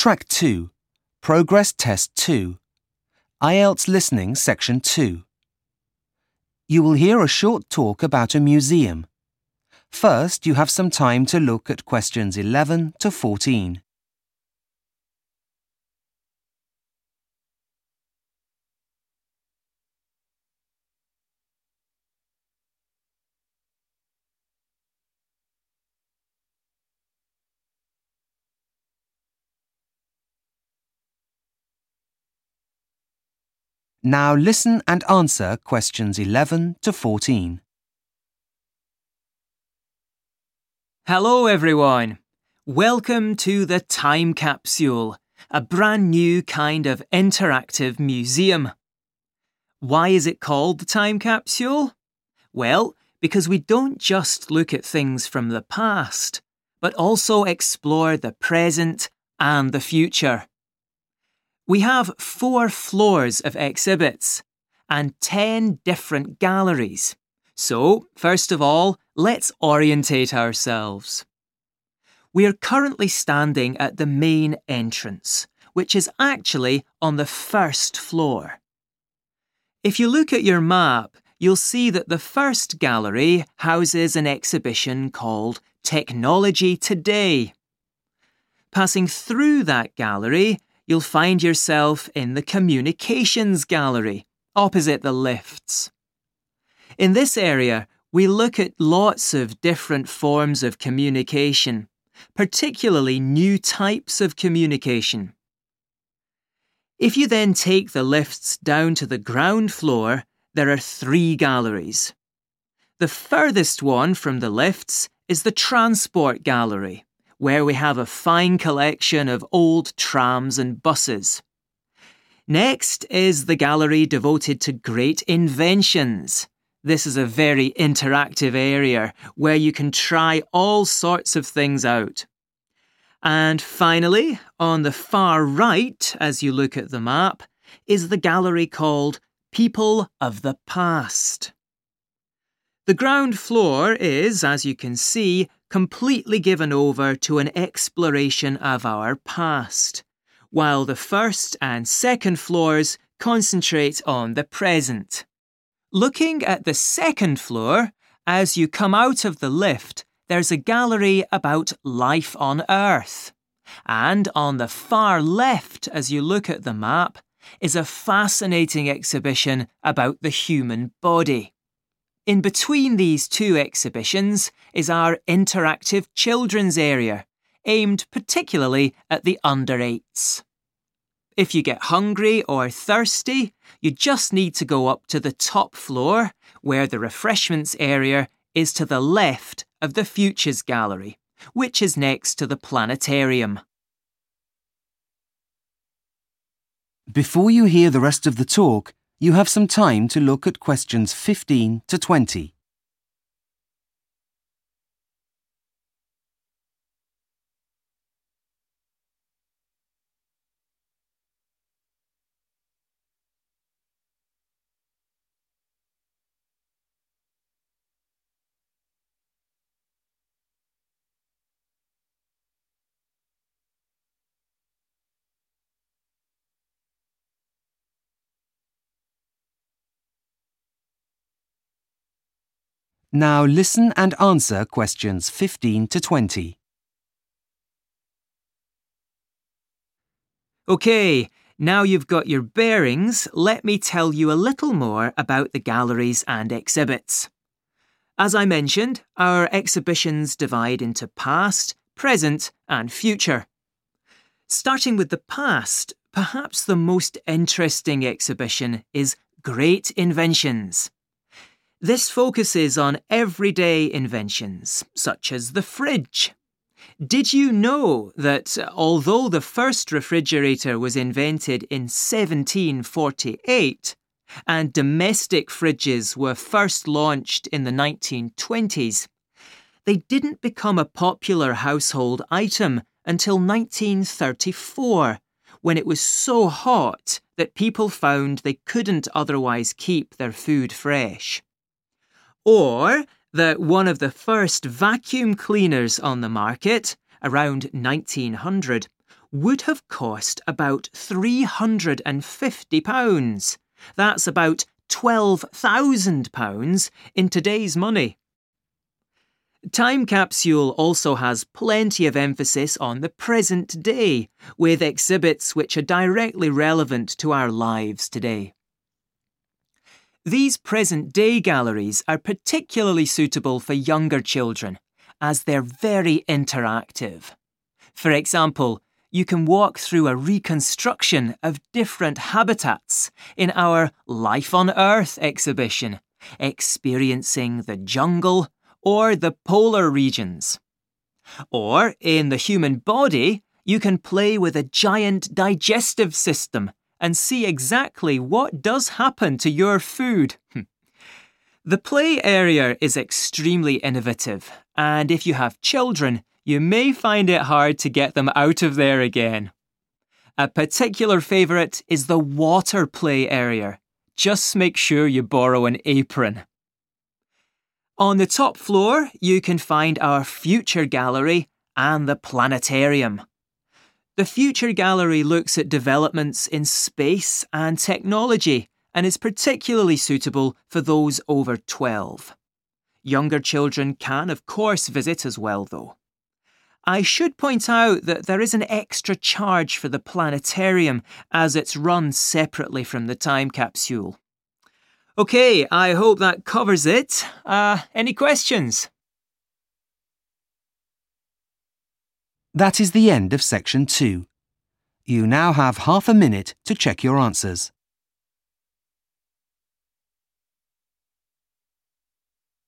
Track 2, Progress Test 2, IELTS Listening Section 2. You will hear a short talk about a museum. First, you have some time to look at questions 11 to 14. Now listen and answer questions 11 to 14. Hello everyone. Welcome to the Time Capsule, a brand new kind of interactive museum. Why is it called the Time Capsule? Well, because we don't just look at things from the past, but also explore the present and the future. We have 4 floors of exhibits and 10 different galleries. So, first of all, let's orientate ourselves. We are currently standing at the main entrance, which is actually on the first floor. If you look at your map, you'll see that the first gallery houses an exhibition called Technology Today. Passing through that gallery, you'll find yourself in the Communications Gallery, opposite the lifts. In this area, we look at lots of different forms of communication, particularly new types of communication. If you then take the lifts down to the ground floor, there are 3 galleries. The furthest one from the lifts is the Transport Gallery, where we have a fine collection of old trams and buses. Next is the gallery devoted to great inventions. This is a very interactive area where you can try all sorts of things out. And finally, on the far right, as you look at the map, is the gallery called People of the Past. The ground floor is, as you can see, completely given over to an exploration of our past, while the first and second floors concentrate on the present. Looking at the second floor, as you come out of the lift, there's a gallery about life on Earth. And on the far left, as you look at the map, is a fascinating exhibition about the human body. In between these 2 exhibitions is our interactive children's area, aimed particularly at the under-8s. If you get hungry or thirsty, you just need to go up to the top floor, where the refreshments area is to the left of the Futures Gallery, which is next to the planetarium. Before you hear the rest of the talk, you have some time to look at questions 15 to 20. Now listen and answer questions 15 to 20. OK, now you've got your bearings, let me tell you a little more about the galleries and exhibits. As I mentioned, our exhibitions divide into past, present and future. Starting with the past, perhaps the most interesting exhibition is Great Inventions. This focuses on everyday inventions, such as the fridge. Did you know that although the first refrigerator was invented in 1748 and domestic fridges were first launched in the 1920s, they didn't become a popular household item until 1934, when it was so hot that people found they couldn't otherwise keep their food fresh. Or that one of the first vacuum cleaners on the market, around 1900, would have cost about £350. That's about £12,000 in today's money. Time Capsule also has plenty of emphasis on the present day, with exhibits which are directly relevant to our lives today. These present-day galleries are particularly suitable for younger children, as they're very interactive. For example, you can walk through a reconstruction of different habitats in our Life on Earth exhibition, experiencing the jungle or the polar regions. Or in the human body, you can play with a giant digestive system and see exactly what does happen to your food. The play area is extremely innovative, and if you have children, you may find it hard to get them out of there again. A particular favourite is the water play area. Just make sure you borrow an apron. On the top floor, you can find our Future Gallery and the Planetarium. The Future Gallery looks at developments in space and technology and is particularly suitable for those over 12. Younger children can, of course, visit as well, though. I should point out that there is an extra charge for the planetarium as it's run separately from the time capsule. OK, I hope that covers it. Any questions? That is the end of section 2. You now have half a minute to check your answers.